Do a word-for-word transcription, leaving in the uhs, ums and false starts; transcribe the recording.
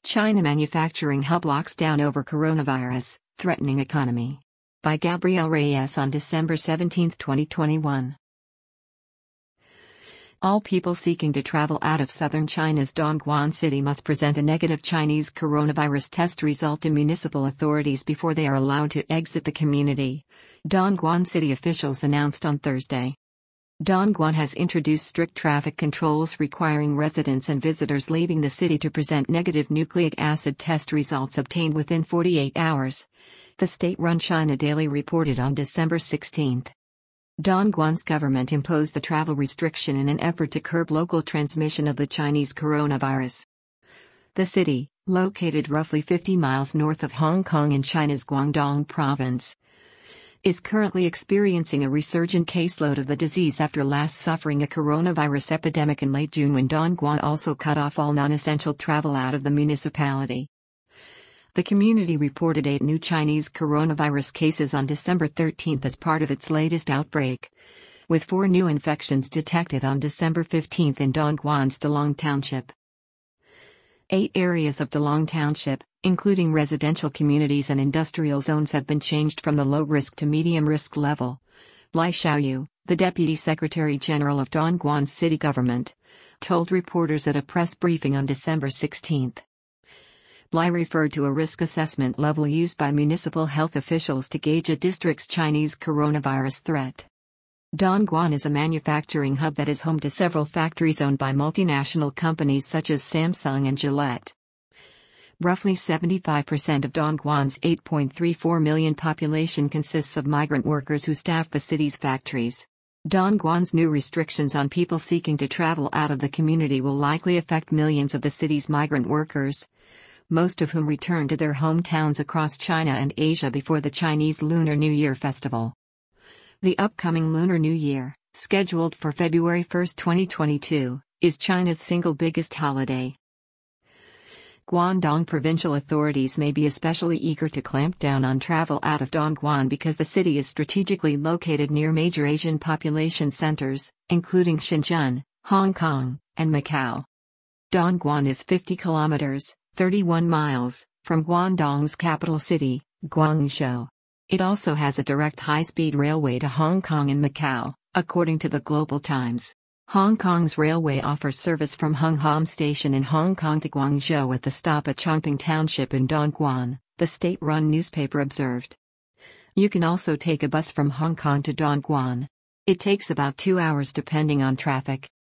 China manufacturing hub locks down over coronavirus, threatening economy. By Gabrielle Reyes on December seventeenth, twenty twenty-one. All people seeking to travel out of southern China's Dongguan City must present a negative Chinese coronavirus test result to municipal authorities before they are allowed to exit the community, Dongguan City officials announced on Thursday. Dongguan has introduced strict traffic controls requiring residents and visitors leaving the city to present negative nucleic acid test results obtained within forty-eight hours, the state-run China Daily reported on December sixteenth. Dongguan's government imposed the travel restriction in an effort to curb local transmission of the Chinese coronavirus. The city, located roughly fifty miles north of Hong Kong in China's Guangdong province, is currently experiencing a resurgent caseload of the disease after last suffering a coronavirus epidemic in late June when Dongguan also cut off all non-essential travel out of the municipality. The community reported eight new Chinese coronavirus cases on December thirteenth as part of its latest outbreak, with four new infections detected on December fifteenth in Dongguan's Dalong Township. Eight areas of Dalong Township, including residential communities and industrial zones, have been changed from the low-risk to medium-risk level. Lai Xiaoyu, the Deputy Secretary General of Dongguan's city government, told reporters at a press briefing on December sixteenth. Lai referred to a risk assessment level used by municipal health officials to gauge a district's Chinese coronavirus threat. Dongguan is a manufacturing hub that is home to several factories owned by multinational companies such as Samsung and Gillette. Roughly seventy-five percent of Dongguan's eight point three four million population consists of migrant workers who staff the city's factories. Dongguan's new restrictions on people seeking to travel out of the community will likely affect millions of the city's migrant workers, most of whom return to their hometowns across China and Asia before the Chinese Lunar New Year festival. The upcoming Lunar New Year, scheduled for February first, twenty twenty-two, is China's single biggest holiday. Guangdong provincial authorities may be especially eager to clamp down on travel out of Dongguan because the city is strategically located near major Asian population centers, including Shenzhen, Hong Kong, and Macau. Dongguan is fifty kilometers, thirty-one miles, from Guangdong's capital city, Guangzhou. It also has a direct high-speed railway to Hong Kong and Macau, according to the Global Times. Hong Kong's railway offers service from Hung Hom Station in Hong Kong to Guangzhou at the stop at Chongping Township in Dongguan, the state-run newspaper observed. You can also take a bus from Hong Kong to Dongguan. It takes about two hours depending on traffic.